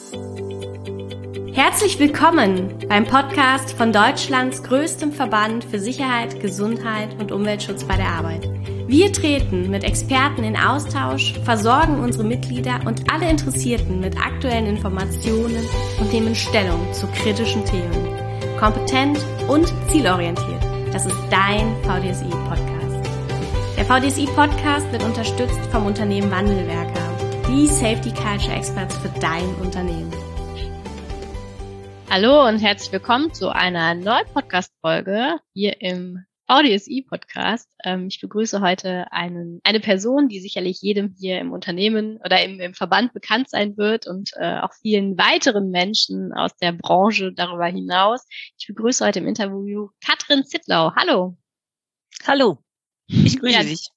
Herzlich willkommen beim Podcast von Deutschlands größtem Verband für Sicherheit, Gesundheit und Umweltschutz bei der Arbeit. Wir treten mit Experten in Austausch, versorgen unsere Mitglieder und alle Interessierten mit aktuellen Informationen und nehmen Stellung zu kritischen Themen. Kompetent und zielorientiert. Das ist dein VDSI-Podcast. Der VDSI-Podcast wird unterstützt vom Unternehmen Wandelwerker, die Safety Culture Experts für dein Unternehmen. Hallo und herzlich willkommen zu einer neuen Podcast-Folge hier im VDSI-Podcast. Ich begrüße heute eine Person, die sicherlich jedem hier im Unternehmen oder im Verband bekannt sein wird und auch vielen weiteren Menschen aus der Branche darüber hinaus. Ich begrüße heute im Interview Katrin Zittlau. Hallo. Hallo. Ich grüße dich.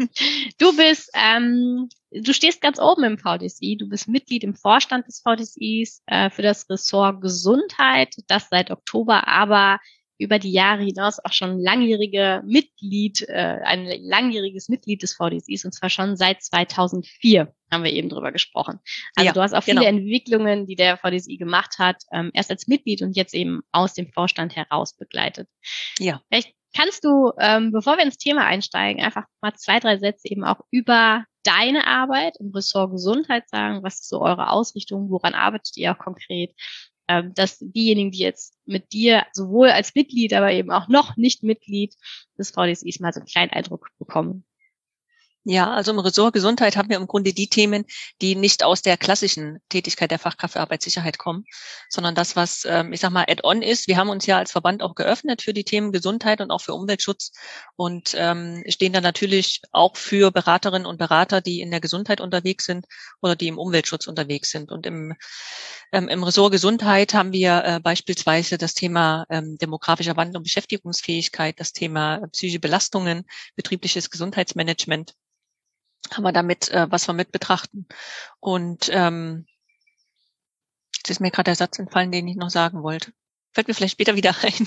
Du stehst ganz oben im VDSI. Du bist Mitglied im Vorstand des VDSIs für das Ressort Gesundheit, das seit Oktober aber über die Jahre hinaus auch schon ein langjähriges Mitglied des VDSIs, und zwar schon seit 2004 haben wir eben drüber gesprochen. Also ja, du hast auch viele Entwicklungen, die der VDSI gemacht hat, erst als Mitglied und jetzt eben aus dem Vorstand heraus begleitet. Ja. Vielleicht kannst du, bevor wir ins Thema einsteigen, einfach mal 2, 3 Sätze eben auch über deine Arbeit im Ressort Gesundheit sagen? Was ist so eure Ausrichtung? Woran arbeitet ihr auch konkret? Dass diejenigen, die jetzt mit dir sowohl als Mitglied, aber eben auch noch nicht Mitglied des VDSIs mal so einen kleinen Eindruck bekommen. Ja, also im Ressort Gesundheit haben wir im Grunde die Themen, die nicht aus der klassischen Tätigkeit der Fachkraft für Arbeitssicherheit kommen, sondern das, was, Add-on ist. Wir haben uns ja als Verband auch geöffnet für die Themen Gesundheit und auch für Umweltschutz und stehen dann natürlich auch für Beraterinnen und Berater, die in der Gesundheit unterwegs sind oder die im Umweltschutz unterwegs sind. Und im Ressort Gesundheit haben wir beispielsweise das Thema demografischer Wandel und Beschäftigungsfähigkeit, das Thema psychische Belastungen, betriebliches Gesundheitsmanagement. Haben wir damit, was wir mit betrachten. Und jetzt ist mir gerade der Satz entfallen, den ich noch sagen wollte. Fällt mir vielleicht später wieder ein.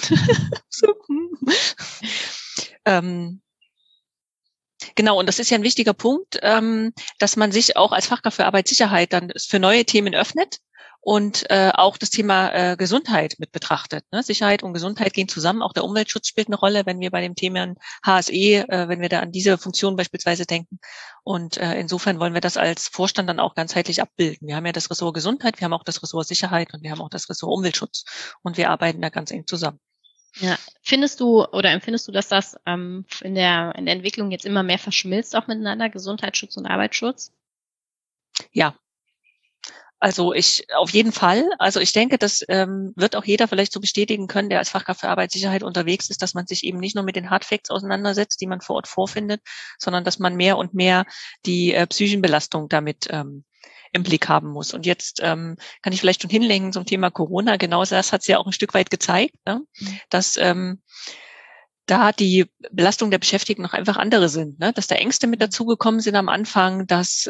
Genau, und das ist ja ein wichtiger Punkt, dass man sich auch als Fachkraft für Arbeitssicherheit dann für neue Themen öffnet und auch das Thema Gesundheit mit betrachtet. Ne? Sicherheit und Gesundheit gehen zusammen. Auch der Umweltschutz spielt eine Rolle, wenn wir bei dem Thema HSE, wenn wir da an diese Funktion beispielsweise denken. Und insofern wollen wir das als Vorstand dann auch ganzheitlich abbilden. Wir haben ja das Ressort Gesundheit, wir haben auch das Ressort Sicherheit und wir haben auch das Ressort Umweltschutz. Und wir arbeiten da ganz eng zusammen. Ja, findest du oder empfindest du, dass das in der Entwicklung jetzt immer mehr verschmilzt auch miteinander, Gesundheitsschutz und Arbeitsschutz? Ja. Also auf jeden Fall. Also ich denke, das wird auch jeder vielleicht so bestätigen können, der als Fachkraft für Arbeitssicherheit unterwegs ist, dass man sich eben nicht nur mit den Hardfacts auseinandersetzt, die man vor Ort vorfindet, sondern dass man mehr und mehr die psychischen Belastungen damit im Blick haben muss. Und jetzt kann ich vielleicht schon hinlenken zum Thema Corona. Genau das hat es ja auch ein Stück weit gezeigt, ne? Dass da die Belastung der Beschäftigten noch einfach andere sind, ne? Dass da Ängste mit dazugekommen sind am Anfang, dass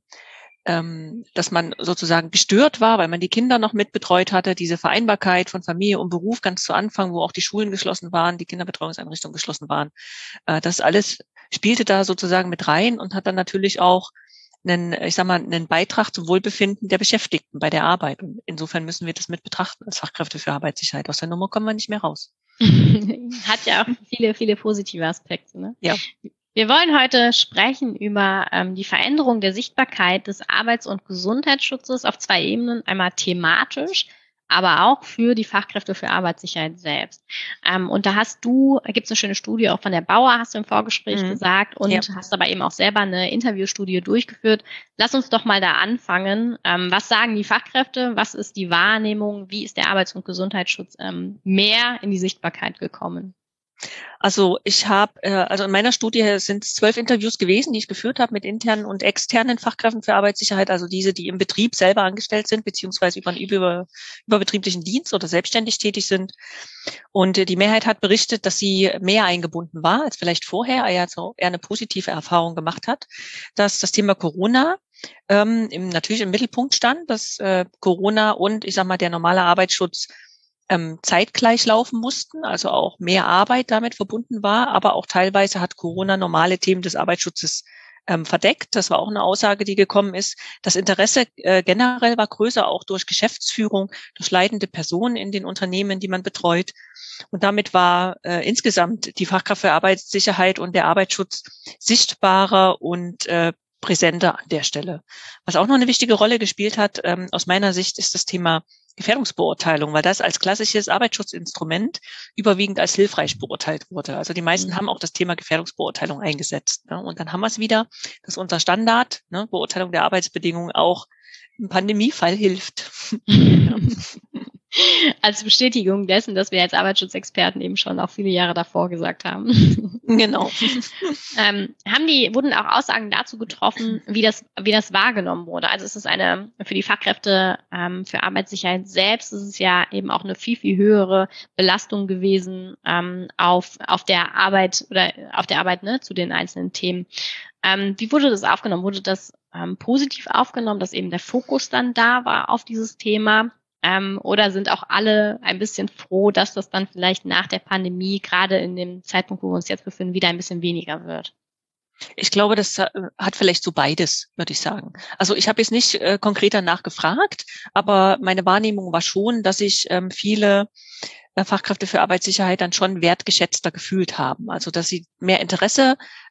man sozusagen gestört war, weil man die Kinder noch mitbetreut hatte, diese Vereinbarkeit von Familie und Beruf ganz zu Anfang, wo auch die Schulen geschlossen waren, die Kinderbetreuungseinrichtungen geschlossen waren. Das alles spielte da sozusagen mit rein und hat dann natürlich auch einen Beitrag zum Wohlbefinden der Beschäftigten bei der Arbeit. Und insofern müssen wir das mit betrachten als Fachkräfte für Arbeitssicherheit. Aus der Nummer kommen wir nicht mehr raus. Hat ja auch viele, viele positive Aspekte, ne? Ja. Wir wollen heute sprechen über die Veränderung der Sichtbarkeit des Arbeits- und Gesundheitsschutzes auf 2 Ebenen. Einmal thematisch, aber auch für die Fachkräfte für Arbeitssicherheit selbst. Und da gibt's eine schöne Studie auch von der Bauer, hast du im Vorgespräch gesagt, und hast aber eben auch selber eine Interviewstudie durchgeführt. Lass uns doch mal da anfangen. Was sagen die Fachkräfte? Was ist die Wahrnehmung? Wie ist der Arbeits- und Gesundheitsschutz mehr in die Sichtbarkeit gekommen? Also ich habe, in meiner Studie sind es 12 Interviews gewesen, die ich geführt habe mit internen und externen Fachkräften für Arbeitssicherheit, also diese, die im Betrieb selber angestellt sind, beziehungsweise über einen überbetrieblichen Dienst oder selbstständig tätig sind. Und die Mehrheit hat berichtet, dass sie mehr eingebunden war als vielleicht vorher, also eher eine positive Erfahrung gemacht hat, dass das Thema Corona natürlich im Mittelpunkt stand, dass Corona und der normale Arbeitsschutz zeitgleich laufen mussten, also auch mehr Arbeit damit verbunden war, aber auch teilweise hat Corona normale Themen des Arbeitsschutzes verdeckt. Das war auch eine Aussage, die gekommen ist. Das Interesse generell war größer, auch durch Geschäftsführung, durch leitende Personen in den Unternehmen, die man betreut. Und damit war insgesamt die Fachkraft für Arbeitssicherheit und der Arbeitsschutz sichtbarer und präsenter an der Stelle. Was auch noch eine wichtige Rolle gespielt hat, aus meiner Sicht, ist das Thema Gefährdungsbeurteilung, weil das als klassisches Arbeitsschutzinstrument überwiegend als hilfreich beurteilt wurde. Also die meisten haben auch das Thema Gefährdungsbeurteilung eingesetzt. Ne? Und dann haben wir es wieder, dass unser Standard, ne, Beurteilung der Arbeitsbedingungen, auch im Pandemiefall hilft. Als Bestätigung dessen, dass wir als Arbeitsschutzexperten eben schon auch viele Jahre davor gesagt haben. Genau. Wurden auch Aussagen dazu getroffen, wie das wahrgenommen wurde? Also es ist für die Fachkräfte für Arbeitssicherheit selbst ist es ja eben auch eine viel, viel höhere Belastung gewesen auf der Arbeit ne, zu den einzelnen Themen. Wie wurde das aufgenommen? Wurde das positiv aufgenommen, dass eben der Fokus dann da war auf dieses Thema? Oder sind auch alle ein bisschen froh, dass das dann vielleicht nach der Pandemie, gerade in dem Zeitpunkt, wo wir uns jetzt befinden, wieder ein bisschen weniger wird? Ich glaube, das hat vielleicht so beides, würde ich sagen. Also ich habe jetzt nicht konkreter nachgefragt, aber meine Wahrnehmung war schon, dass sich viele Fachkräfte für Arbeitssicherheit dann schon wertgeschätzter gefühlt haben. Also dass sie mehr Interesse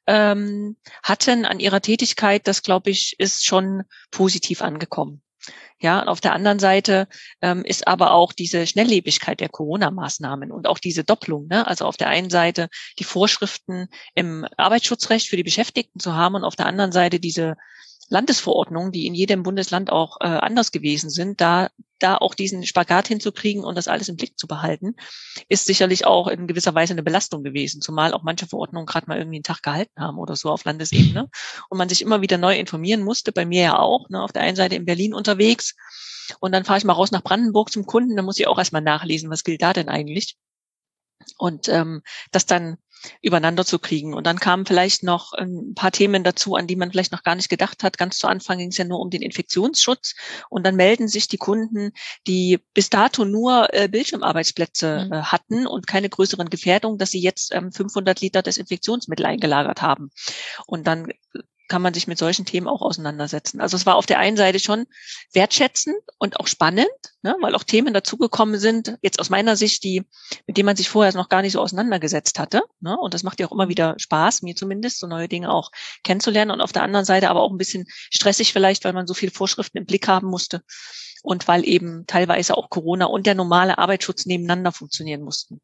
hatten an ihrer Tätigkeit, das, glaube ich, ist schon positiv angekommen. Ja, und auf der anderen Seite ist aber auch diese Schnelllebigkeit der Corona-Maßnahmen und auch diese Doppelung, ne? Also auf der einen Seite die Vorschriften im Arbeitsschutzrecht für die Beschäftigten zu haben und auf der anderen Seite diese Landesverordnungen, die in jedem Bundesland auch anders gewesen sind, da auch diesen Spagat hinzukriegen und das alles im Blick zu behalten, ist sicherlich auch in gewisser Weise eine Belastung gewesen, zumal auch manche Verordnungen gerade mal irgendwie einen Tag gehalten haben oder so auf Landesebene und man sich immer wieder neu informieren musste, bei mir ja auch, ne, auf der einen Seite in Berlin unterwegs und dann fahre ich mal raus nach Brandenburg zum Kunden, dann muss ich auch erstmal nachlesen, was gilt da denn eigentlich und das dann übereinander zu kriegen. Und dann kamen vielleicht noch ein paar Themen dazu, an die man vielleicht noch gar nicht gedacht hat. Ganz zu Anfang ging es ja nur um den Infektionsschutz. Und dann melden sich die Kunden, die bis dato nur Bildschirmarbeitsplätze hatten und keine größeren Gefährdungen, dass sie jetzt 500 Liter Desinfektionsmittel eingelagert haben. Und dann kann man sich mit solchen Themen auch auseinandersetzen. Also es war auf der einen Seite schon wertschätzend und auch spannend, ne, weil auch Themen dazugekommen sind, jetzt aus meiner Sicht, mit denen man sich vorher noch gar nicht so auseinandergesetzt hatte. Ne, und das macht ja auch immer wieder Spaß, mir zumindest, so neue Dinge auch kennenzulernen. Und auf der anderen Seite aber auch ein bisschen stressig vielleicht, weil man so viele Vorschriften im Blick haben musste und weil eben teilweise auch Corona und der normale Arbeitsschutz nebeneinander funktionieren mussten.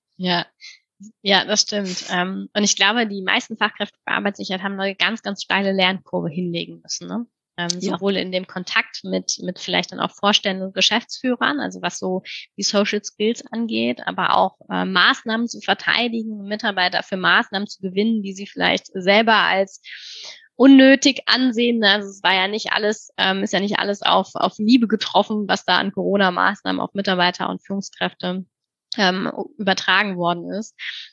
Ja, das stimmt. Und ich glaube, die meisten Fachkräfte für Arbeitssicherheit haben eine ganz, ganz steile Lernkurve hinlegen müssen, ne? Sowohl in dem Kontakt mit vielleicht dann auch Vorständen und Geschäftsführern, also was so die Social Skills angeht, aber auch Maßnahmen zu verteidigen, Mitarbeiter für Maßnahmen zu gewinnen, die sie vielleicht selber als unnötig ansehen. Also es war ja nicht alles, ist ja nicht alles auf Liebe getroffen, was da an Corona-Maßnahmen auf Mitarbeiter und Führungskräfte übertragen worden ist.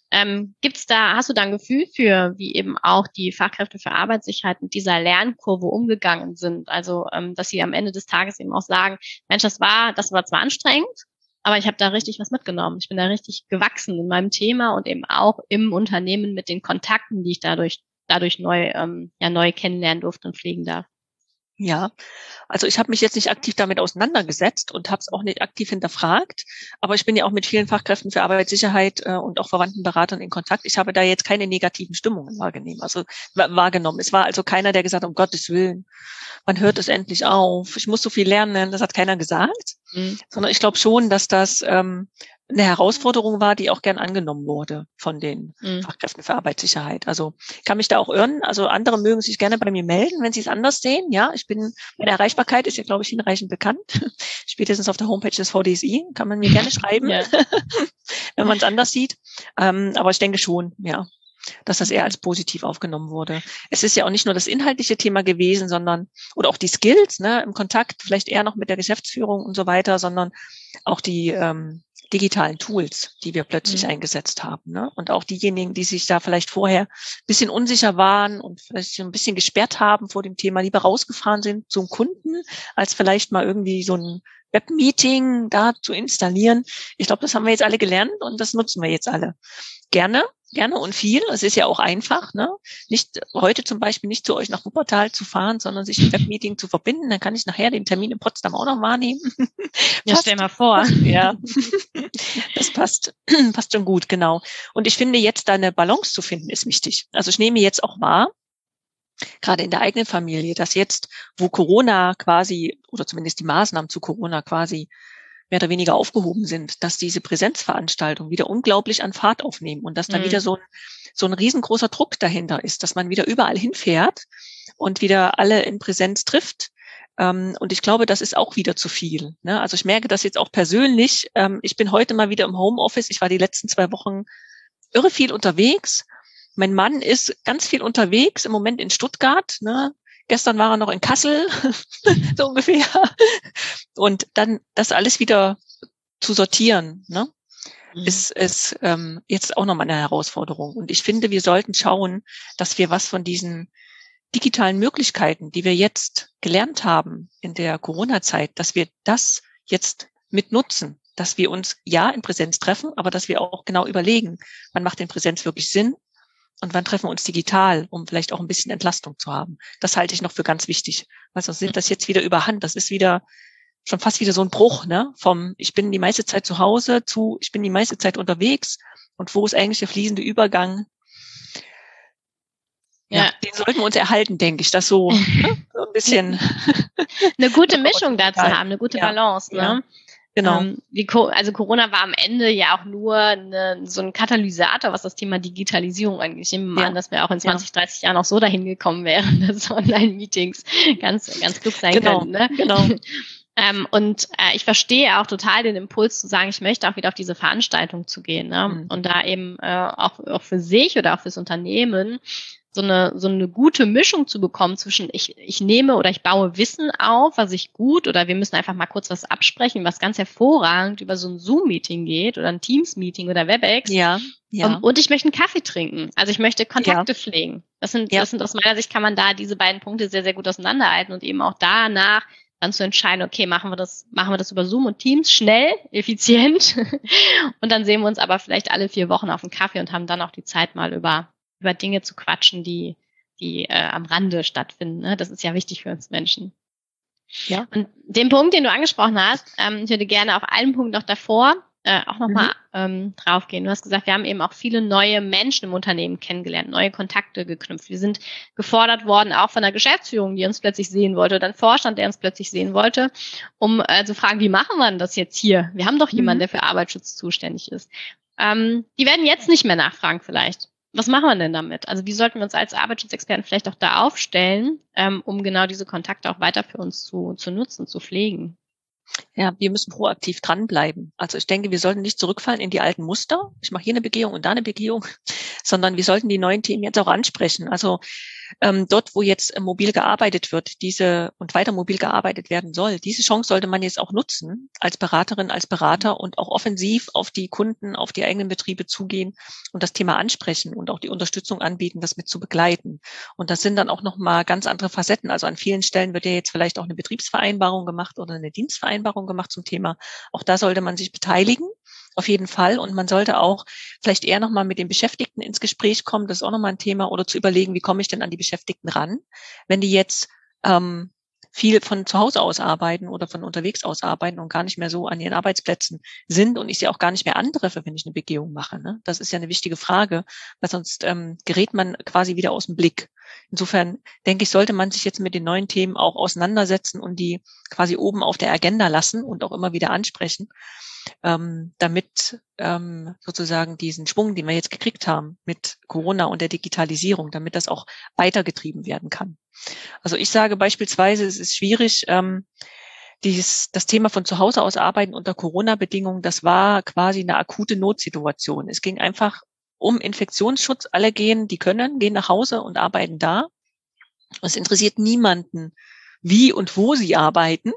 Hast du da ein Gefühl für, wie eben auch die Fachkräfte für Arbeitssicherheit mit dieser Lernkurve umgegangen sind? Also, dass sie am Ende des Tages eben auch sagen, Mensch, das war zwar anstrengend, aber ich habe da richtig was mitgenommen. Ich bin da richtig gewachsen in meinem Thema und eben auch im Unternehmen mit den Kontakten, die ich dadurch neu kennenlernen durfte und pflegen darf. Ja, also ich habe mich jetzt nicht aktiv damit auseinandergesetzt und habe es auch nicht aktiv hinterfragt, aber ich bin ja auch mit vielen Fachkräften für Arbeitssicherheit und auch verwandten Beratern in Kontakt. Ich habe da jetzt keine negativen Stimmungen wahrgenommen. Es war also keiner, der gesagt hat, um Gottes Willen, wann hört es endlich auf? Ich muss so viel lernen, das hat keiner gesagt, sondern ich glaube schon, dass das eine Herausforderung war, die auch gern angenommen wurde von den Fachkräften für Arbeitssicherheit. Also ich kann mich da auch irren. Also andere mögen sich gerne bei mir melden, wenn sie es anders sehen. Ja, meine Erreichbarkeit ist ja, glaube ich, hinreichend bekannt. Spätestens auf der Homepage des VDSI kann man mir gerne schreiben, wenn man es anders sieht. Aber ich denke schon, ja, dass das eher als positiv aufgenommen wurde. Es ist ja auch nicht nur das inhaltliche Thema gewesen, oder auch die Skills, ne, im Kontakt, vielleicht eher noch mit der Geschäftsführung und so weiter, sondern auch die digitalen Tools, die wir plötzlich eingesetzt haben, ne? Und auch diejenigen, die sich da vielleicht vorher ein bisschen unsicher waren und vielleicht ein bisschen gesperrt haben vor dem Thema, lieber rausgefahren sind zum Kunden, als vielleicht mal irgendwie so ein Webmeeting da zu installieren. Ich glaube, das haben wir jetzt alle gelernt und das nutzen wir jetzt alle gerne. gerne und viel. Es ist ja auch einfach, ne? Nicht heute zum Beispiel nicht zu euch nach Wuppertal zu fahren, sondern sich im Webmeeting zu verbinden. Dann kann ich nachher den Termin in Potsdam auch noch wahrnehmen. Ja, stell mal vor. Ja, das passt schon gut, genau. Und ich finde, jetzt da eine Balance zu finden, ist wichtig. Also ich nehme jetzt auch wahr, gerade in der eigenen Familie, dass jetzt, wo Corona quasi, oder zumindest die Maßnahmen zu Corona quasi mehr oder weniger aufgehoben sind, dass diese Präsenzveranstaltungen wieder unglaublich an Fahrt aufnehmen und dass da wieder so ein riesengroßer Druck dahinter ist, dass man wieder überall hinfährt und wieder alle in Präsenz trifft. Und ich glaube, das ist auch wieder zu viel. Ne? Also ich merke das jetzt auch persönlich. Ich bin heute mal wieder im Homeoffice. Ich war die letzten 2 Wochen irre viel unterwegs. Mein Mann ist ganz viel unterwegs, im Moment in Stuttgart. Ne? Gestern war er noch in Kassel, so ungefähr. Und dann das alles wieder zu sortieren, ne? Ist jetzt auch nochmal eine Herausforderung. Und ich finde, wir sollten schauen, dass wir was von diesen digitalen Möglichkeiten, die wir jetzt gelernt haben in der Corona-Zeit, dass wir das jetzt mit nutzen, dass wir uns ja in Präsenz treffen, aber dass wir auch genau überlegen, wann macht in Präsenz wirklich Sinn und wann treffen wir uns digital, um vielleicht auch ein bisschen Entlastung zu haben. Das halte ich noch für ganz wichtig, weil sonst sind das jetzt wieder überhand. Das ist wieder schon fast wieder so ein Bruch, ne? Vom ich bin die meiste Zeit zu Hause zu ich bin die meiste Zeit unterwegs und wo ist eigentlich der fließende Übergang? Ja, den sollten wir uns erhalten, denke ich, das so ein bisschen. Eine gute Mischung dazu haben, eine gute Balance, ne? Ja, genau. Also Corona war am Ende ja auch nur so ein Katalysator, was das Thema Digitalisierung angeht. Ich nehme mal an, dass wir auch in 20, 30 Jahren auch so dahin gekommen wären, dass Online-Meetings ganz, ganz klug sein können. Ne? Genau. Ich verstehe auch total den Impuls zu sagen, ich möchte auch wieder auf diese Veranstaltung zu gehen, ne? Und da eben auch für sich oder auch fürs Unternehmen so eine gute Mischung zu bekommen zwischen ich nehme oder ich baue Wissen auf, was ich gut, oder wir müssen einfach mal kurz was absprechen, was ganz hervorragend über so ein Zoom-Meeting geht oder ein Teams-Meeting oder WebEx. Ja. Und ich möchte einen Kaffee trinken. Also ich möchte Kontakte pflegen. Das sind aus meiner Sicht kann man da diese beiden Punkte sehr, sehr gut auseinanderhalten und eben auch danach dann zu entscheiden, okay, machen wir das über Zoom und Teams, schnell, effizient. Und dann sehen wir uns aber vielleicht alle 4 Wochen auf einen Kaffee und haben dann auch die Zeit, mal über Dinge zu quatschen, die am Rande stattfinden. Ne? Das ist ja wichtig für uns Menschen. Ja. Und den Punkt, den du angesprochen hast, ich würde gerne auf einen Punkt noch davor auch nochmal draufgehen. Du hast gesagt, wir haben eben auch viele neue Menschen im Unternehmen kennengelernt, neue Kontakte geknüpft. Wir sind gefordert worden, auch von der Geschäftsführung, die uns plötzlich sehen wollte, oder ein Vorstand, der uns plötzlich sehen wollte, um zu fragen, wie machen wir denn das jetzt hier? Wir haben doch jemanden, der für Arbeitsschutz zuständig ist. Die werden jetzt nicht mehr nachfragen vielleicht. Was machen wir denn damit? Also wie sollten wir uns als Arbeitsschutzexperten vielleicht auch da aufstellen, um genau diese Kontakte auch weiter für uns zu nutzen, zu pflegen? Ja, wir müssen proaktiv dranbleiben. Also ich denke, wir sollten nicht zurückfallen in die alten Muster. Ich mache hier eine Begehung und da eine Begehung, sondern wir sollten die neuen Themen jetzt auch ansprechen. Also dort, wo jetzt mobil gearbeitet wird, und weiter mobil gearbeitet werden soll, diese Chance sollte man jetzt auch nutzen, als Beraterin, als Berater, und auch offensiv auf die Kunden, auf die eigenen Betriebe zugehen und das Thema ansprechen und auch die Unterstützung anbieten, das mit zu begleiten. Und das sind dann auch nochmal ganz andere Facetten. Also an vielen Stellen wird ja jetzt vielleicht auch eine Betriebsvereinbarung gemacht oder eine Dienstvereinbarung gemacht zum Thema. Auch da sollte man sich beteiligen. Auf jeden Fall. Und man sollte auch vielleicht eher nochmal mit den Beschäftigten ins Gespräch kommen. Das ist auch nochmal ein Thema. Oder zu überlegen, wie komme ich denn an die Beschäftigten ran? Wenn die jetzt viel von zu Hause aus arbeiten oder von unterwegs aus arbeiten und gar nicht mehr so an ihren Arbeitsplätzen sind und ich sie auch gar nicht mehr antreffe, wenn ich eine Begehung mache. Ne? Das ist ja eine wichtige Frage, weil sonst gerät man quasi wieder aus dem Blick. Insofern denke ich, sollte man sich jetzt mit den neuen Themen auch auseinandersetzen und die quasi oben auf der Agenda lassen und auch immer wieder ansprechen, damit sozusagen diesen Schwung, den wir jetzt gekriegt haben mit Corona und der Digitalisierung, damit das auch weitergetrieben werden kann. Also ich sage beispielsweise, es ist schwierig, das Thema von zu Hause aus arbeiten unter Corona-Bedingungen, das war quasi eine akute Notsituation. Es ging einfach um Infektionsschutz. Alle gehen nach Hause und arbeiten da. Es interessiert niemanden, wie und wo sie arbeiten.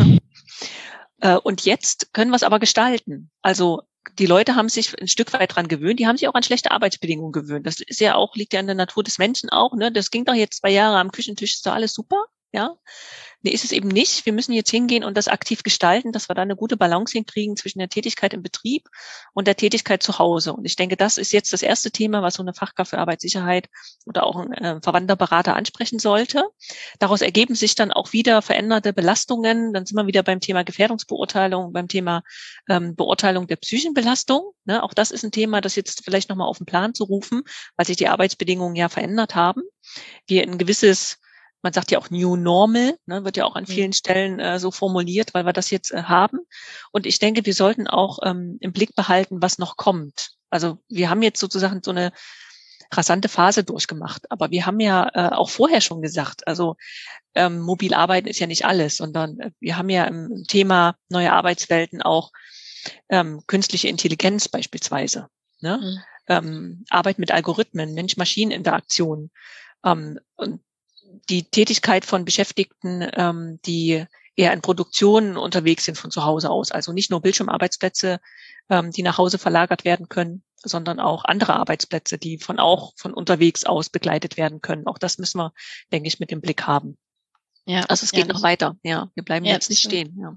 Und jetzt können wir es aber gestalten. Also die Leute haben sich ein Stück weit dran gewöhnt. Die haben sich auch an schlechte Arbeitsbedingungen gewöhnt. Das ist ja auch, liegt ja in der Natur des Menschen auch. Ne? Das ging doch jetzt 2 Jahre am Küchentisch, ist doch alles super. Ja, nee, ist es eben nicht. Wir müssen jetzt hingehen und das aktiv gestalten, dass wir da eine gute Balance hinkriegen zwischen der Tätigkeit im Betrieb und der Tätigkeit zu Hause. Und ich denke, das ist jetzt das erste Thema, was so eine Fachkraft für Arbeitssicherheit oder auch ein verwandter Berater ansprechen sollte. Daraus ergeben sich dann auch wieder veränderte Belastungen. Dann sind wir wieder beim Thema Gefährdungsbeurteilung, beim Thema Beurteilung der psychischen Belastung. Ne? Auch das ist ein Thema, das jetzt vielleicht nochmal auf den Plan zu rufen, weil sich die Arbeitsbedingungen ja verändert haben. Wir ein gewisses, man sagt ja auch New Normal, ne, wird ja auch an vielen Stellen so formuliert, weil wir das jetzt haben. Und ich denke, wir sollten auch im Blick behalten, was noch kommt. Also wir haben jetzt sozusagen so eine rasante Phase durchgemacht, aber wir haben ja auch vorher schon gesagt, also mobil arbeiten ist ja nicht alles, sondern wir haben ja im Thema neue Arbeitswelten auch künstliche Intelligenz beispielsweise, ne? Arbeit mit Algorithmen, Mensch-Maschinen-Interaktion, und die Tätigkeit von Beschäftigten, die eher in Produktionen unterwegs sind von zu Hause aus. Also nicht nur Bildschirmarbeitsplätze, die nach Hause verlagert werden können, sondern auch andere Arbeitsplätze, die von unterwegs aus begleitet werden können. Auch das müssen wir, denke ich, mit im Blick haben. Ja, also es geht noch weiter. Ja, wir bleiben jetzt nicht stehen. Ja.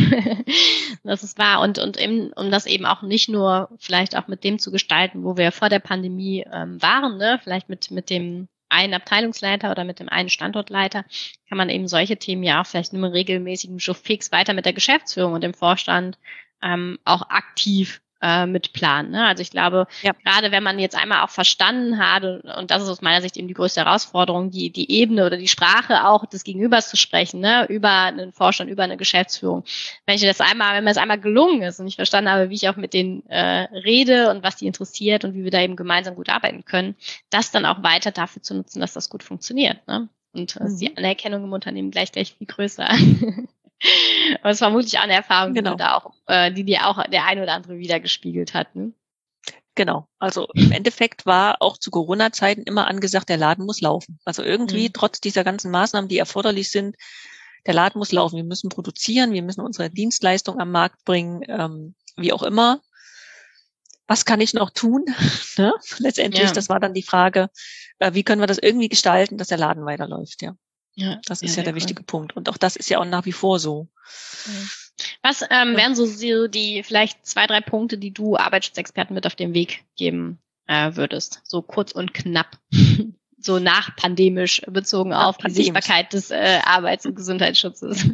Das ist wahr. Und eben, um das eben auch nicht nur vielleicht auch mit dem zu gestalten, wo wir vor der Pandemie waren, ne? Vielleicht mit dem einen Abteilungsleiter oder mit dem einen Standortleiter, kann man eben solche Themen ja auch vielleicht nur regelmäßigen Showfix weiter mit der Geschäftsführung und dem Vorstand auch aktiv mitplanen. Ne? Also ich glaube, gerade wenn man jetzt einmal auch verstanden hat, und das ist aus meiner Sicht eben die größte Herausforderung, die Ebene oder die Sprache auch des Gegenübers zu sprechen, ne? Über einen Vorstand, über eine Geschäftsführung. Wenn mir das einmal gelungen ist und ich verstanden habe, wie ich auch mit denen rede und was die interessiert und wie wir da eben gemeinsam gut arbeiten können, das dann auch weiter dafür zu nutzen, dass das gut funktioniert. Ne? Und ist die Anerkennung im Unternehmen gleich viel größer. Aber es ist vermutlich auch eine Erfahrung, die dir auch der ein oder andere wiedergespiegelt hat. Ne? Genau. Also im Endeffekt war auch zu Corona-Zeiten immer angesagt, der Laden muss laufen. Also irgendwie trotz dieser ganzen Maßnahmen, die erforderlich sind, der Laden muss laufen. Wir müssen produzieren, wir müssen unsere Dienstleistung am Markt bringen, wie auch immer. Was kann ich noch tun? Ne? Letztendlich, das war dann die Frage, wie können wir das irgendwie gestalten, dass der Laden weiterläuft, ja. Ja, das ist ja der wichtige Punkt. Und auch das ist ja auch nach wie vor so. Was wären so die vielleicht 2, 3 Punkte, die du Arbeitsschutzexperten mit auf den Weg geben würdest? So kurz und knapp. So nachpandemisch bezogen auf die Sichtbarkeit des Arbeits- und Gesundheitsschutzes.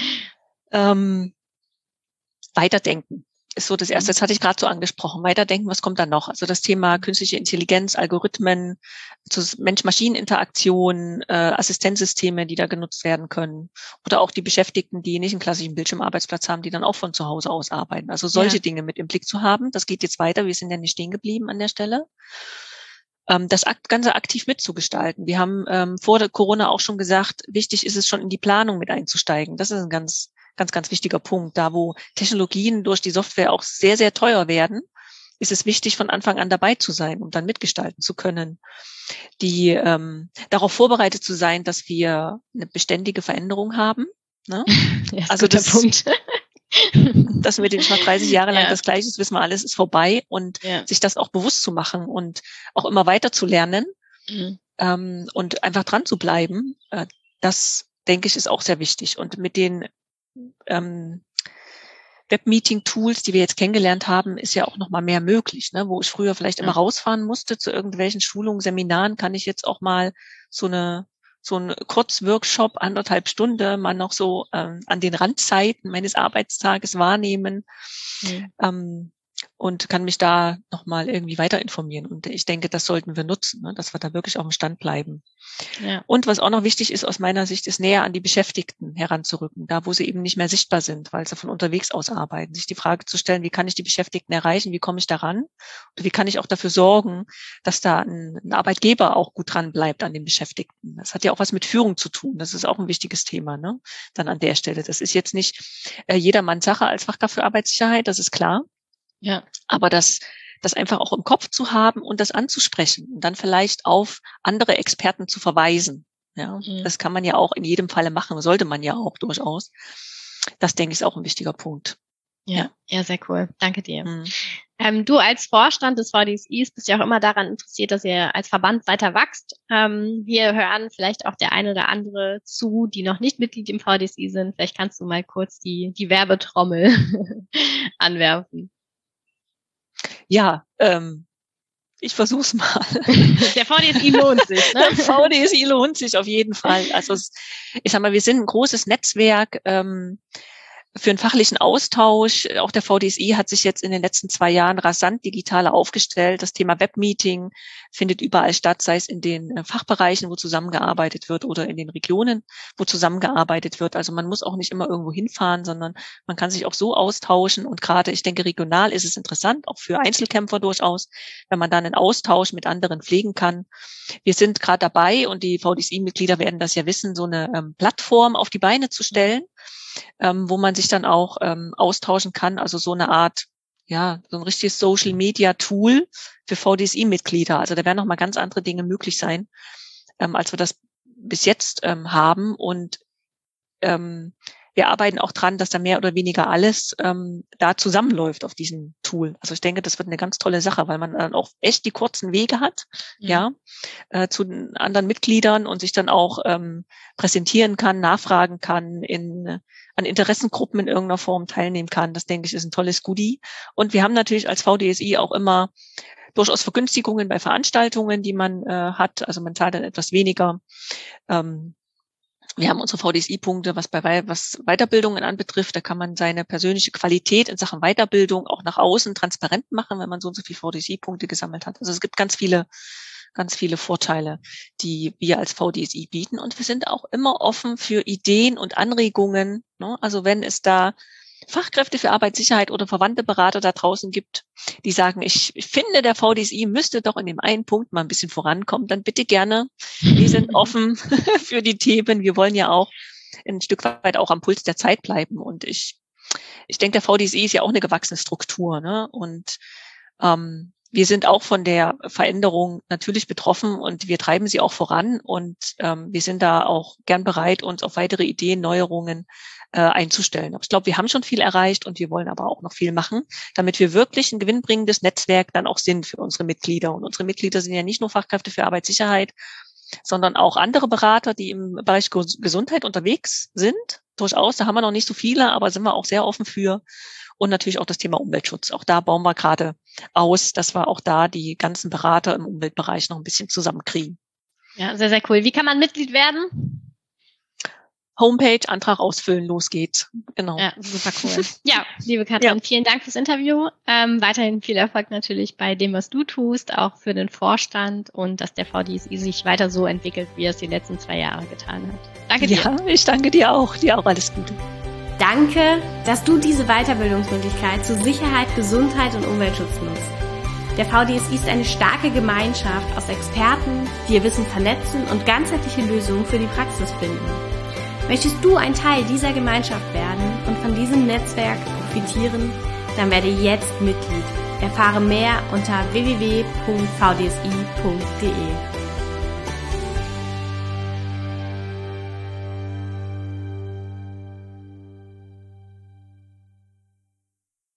Weiterdenken ist so das Erste. Das hatte ich gerade so angesprochen. Weiterdenken, was kommt dann noch? Also das Thema künstliche Intelligenz, Algorithmen, Mensch-Maschinen-Interaktion, Assistenzsysteme, die da genutzt werden können. Oder auch die Beschäftigten, die nicht einen klassischen Bildschirmarbeitsplatz haben, die dann auch von zu Hause aus arbeiten. Also solche Dinge mit im Blick zu haben. Das geht jetzt weiter. Wir sind ja nicht stehen geblieben an der Stelle. Das Ganze aktiv mitzugestalten. Wir haben vor der Corona auch schon gesagt, wichtig ist es schon in die Planung mit einzusteigen. Das ist ein ganz wichtiger Punkt. Da, wo Technologien durch die Software auch sehr, sehr teuer werden, ist es wichtig, von Anfang an dabei zu sein, um dann mitgestalten zu können. Darauf vorbereitet zu sein, dass wir eine beständige Veränderung haben. Ne? Also der Punkt. Das mit den schon 30 Jahre lang das Gleiche ist, wissen wir alles, ist vorbei und sich das auch bewusst zu machen und auch immer weiter zu lernen und einfach dran zu bleiben, das, denke ich, ist auch sehr wichtig. Und mit den Webmeeting-Tools, die wir jetzt kennengelernt haben, ist ja auch noch mal mehr möglich, ne? Wo ich früher vielleicht immer rausfahren musste zu irgendwelchen Schulungen, Seminaren, kann ich jetzt auch mal so einen Kurzworkshop, 1,5 Stunden, mal noch so an den Randzeiten meines Arbeitstages wahrnehmen und kann mich da nochmal irgendwie weiter informieren. Und ich denke, das sollten wir nutzen, ne? Dass wir da wirklich auf dem Stand bleiben. Ja. Und was auch noch wichtig ist aus meiner Sicht, ist näher an die Beschäftigten heranzurücken, da wo sie eben nicht mehr sichtbar sind, weil sie von unterwegs aus arbeiten. Sich die Frage zu stellen, wie kann ich die Beschäftigten erreichen, wie komme ich daran? Und wie kann ich auch dafür sorgen, dass da ein Arbeitgeber auch gut dran bleibt an den Beschäftigten? Das hat ja auch was mit Führung zu tun. Das ist auch ein wichtiges Thema, ne? Dann an der Stelle. Das ist jetzt nicht jedermanns Sache als Fachkraft für Arbeitssicherheit, das ist klar. Ja. Aber das einfach auch im Kopf zu haben und das anzusprechen und dann vielleicht auf andere Experten zu verweisen. Ja, das kann man ja auch in jedem Falle machen, sollte man ja auch durchaus. Das, denke ich, ist auch ein wichtiger Punkt. Ja, sehr cool. Danke dir. Du als Vorstand des VDSIs bist ja auch immer daran interessiert, dass ihr als Verband weiter wächst. Wir hören vielleicht auch der eine oder andere zu, die noch nicht Mitglied im VDSI sind. Vielleicht kannst du mal kurz die Werbetrommel anwerfen. Ja, ich versuch's mal. Der VDSI lohnt sich, ne? Der VDSI lohnt sich auf jeden Fall. Also ich sag mal, wir sind ein großes Netzwerk für einen fachlichen Austausch. Auch der VDSI hat sich jetzt in den letzten 2 Jahren rasant digitaler aufgestellt. Das Thema Webmeeting findet überall statt, sei es in den Fachbereichen, wo zusammengearbeitet wird, oder in den Regionen, wo zusammengearbeitet wird. Also man muss auch nicht immer irgendwo hinfahren, sondern man kann sich auch so austauschen. Und gerade, ich denke, regional ist es interessant, auch für Einzelkämpfer durchaus, wenn man dann einen Austausch mit anderen pflegen kann. Wir sind gerade dabei, und die VDSI-Mitglieder werden das ja wissen, so eine Plattform auf die Beine zu stellen, wo man sich dann auch austauschen kann, also so eine Art, ja, so ein richtiges Social-Media-Tool für VDSI-Mitglieder. Also da werden noch mal ganz andere Dinge möglich sein, als wir das bis jetzt haben. Und wir arbeiten auch dran, dass da mehr oder weniger alles da zusammenläuft auf diesem Tool. Also ich denke, das wird eine ganz tolle Sache, weil man dann auch echt die kurzen Wege hat, zu den anderen Mitgliedern, und sich dann auch präsentieren kann, nachfragen kann, an Interessengruppen in irgendeiner Form teilnehmen kann. Das, denke ich, ist ein tolles Goodie. Und wir haben natürlich als VDSI auch immer durchaus Vergünstigungen bei Veranstaltungen, die man hat. Also man zahlt dann etwas weniger. Wir haben unsere VDSI-Punkte, was Weiterbildungen anbetrifft. Da kann man seine persönliche Qualität in Sachen Weiterbildung auch nach außen transparent machen, wenn man so und so viele VDSI-Punkte gesammelt hat. Also es gibt ganz viele Vorteile, die wir als VDSI bieten. Und wir sind auch immer offen für Ideen und Anregungen, ne? Also wenn es da Fachkräfte für Arbeitssicherheit oder verwandte Berater da draußen gibt, die sagen, ich finde, der VDSI müsste doch in dem einen Punkt mal ein bisschen vorankommen, dann bitte gerne. Wir sind offen für die Themen. Wir wollen ja auch ein Stück weit auch am Puls der Zeit bleiben. Und ich denke, der VDSI ist ja auch eine gewachsene Struktur, ne? Und wir sind auch von der Veränderung natürlich betroffen, und wir treiben sie auch voran, und wir sind da auch gern bereit, uns auf weitere Ideen, Neuerungen einzustellen. Aber ich glaube, wir haben schon viel erreicht, und wir wollen aber auch noch viel machen, damit wir wirklich ein gewinnbringendes Netzwerk dann auch sind für unsere Mitglieder. Und unsere Mitglieder sind ja nicht nur Fachkräfte für Arbeitssicherheit, sondern auch andere Berater, die im Bereich Gesundheit unterwegs sind. Durchaus, da haben wir noch nicht so viele, aber sind wir auch sehr offen für. Und natürlich auch das Thema Umweltschutz. Auch da bauen wir gerade aus, dass wir auch da die ganzen Berater im Umweltbereich noch ein bisschen zusammenkriegen. Ja, sehr, sehr cool. Wie kann man Mitglied werden? Homepage, Antrag ausfüllen, los geht's. Genau. Ja, super cool. Ja, liebe Katrin, vielen Dank fürs Interview. Weiterhin viel Erfolg natürlich bei dem, was du tust, auch für den Vorstand, und dass der VDSI sich weiter so entwickelt, wie er es die letzten 2 Jahre getan hat. Danke dir. Ja, ich danke dir auch. Dir auch alles Gute. Danke, dass du diese Weiterbildungsmöglichkeit zu Sicherheit, Gesundheit und Umweltschutz nutzt. Der VDSI ist eine starke Gemeinschaft aus Experten, die ihr Wissen vernetzen und ganzheitliche Lösungen für die Praxis finden. Möchtest du ein Teil dieser Gemeinschaft werden und von diesem Netzwerk profitieren? Dann werde jetzt Mitglied. Erfahre mehr unter www.vdsi.de.